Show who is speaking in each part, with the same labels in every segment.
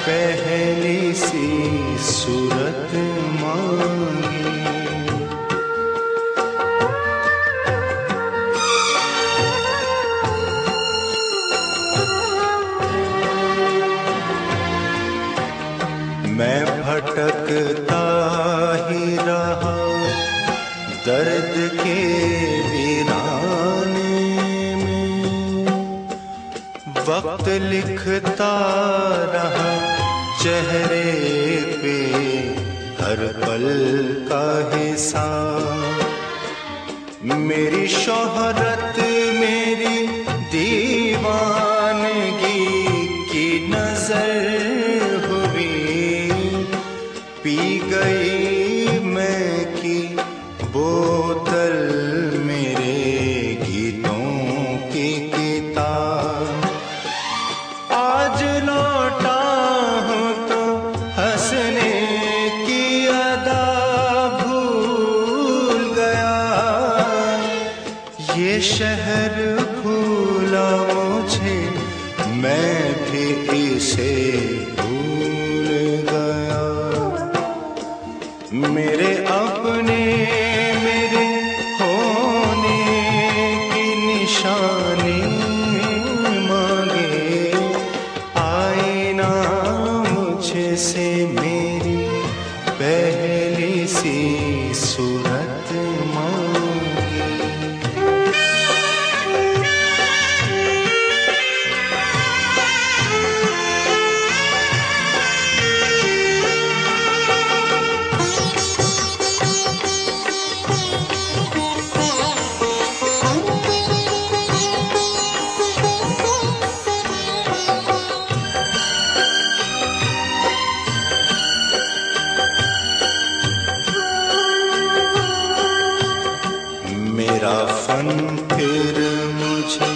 Speaker 1: पहली सी सूरत मांगी। मैं भटकता ही रहा दर्द के वीराने में, वक्त लिखता रहा चेहरे पे हर पल का हिसाब। मेरी शोहरत मेरी दीवानगी की नजर हुई, पी गई मैं की बोतल मेरे गीतों की किताब। आज लौटा हूँ तो हंसने की अदा भूल गया, ये शहर भूला मुझे मैं भी इसे भूल गया। मेरे अपने मेरे होने की निशानी मांगे, आईना मुझसे मेरी पहली सी सूरत मांगे। मेरा फन फिर मुझे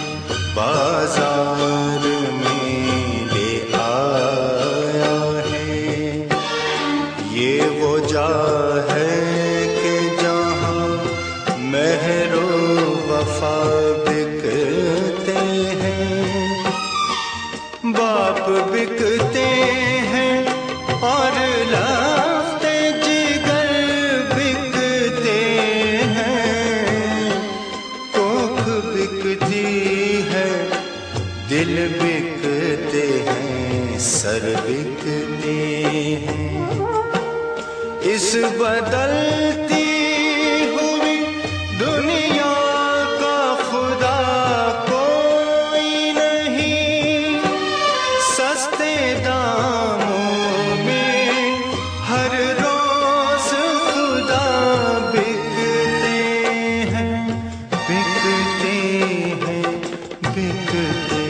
Speaker 1: बाजार में ले आया है, ये वो जा है कि जहाँ महरो वफा बिकते हैं। बाप बिकते हैं और लफ्ते जिगर बिकते हैं, कोख बिकती है दिल बिकते हैं, सर बिकते हैं। इस बदलती हुई दुनिया का खुदा कोई नहीं, सस्ते दामों में हर रोज खुदा बिकते हैं, बिकते हैं, बिकते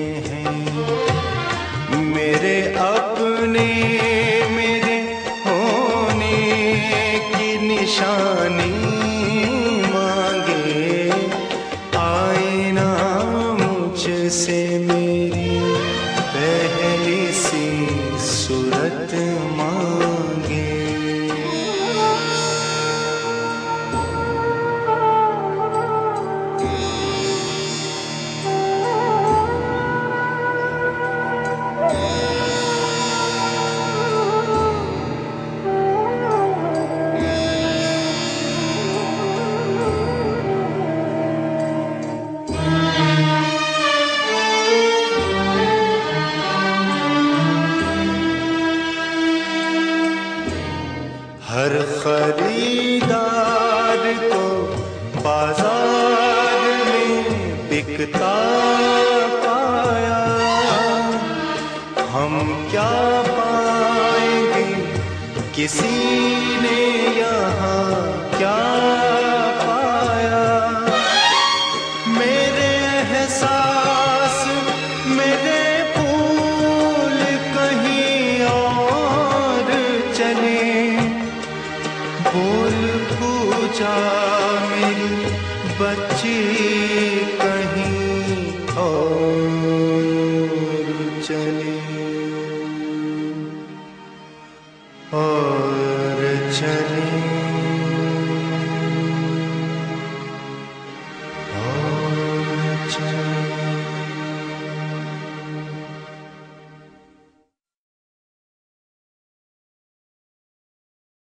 Speaker 1: हैं। मेरे अपने मेरे होने की निशानी मांगे, आईना मुझसे मेरी पहली सी सूरत मांगे। हर खरीदार को बाजार में बिकता पाया, हम क्या पाएंगे किसी ने यहाँ क्या पाया। मेरे एहसास मेरे फूल कहीं और चले, बोल पूजा मेरी बच्ची कहीं और चले।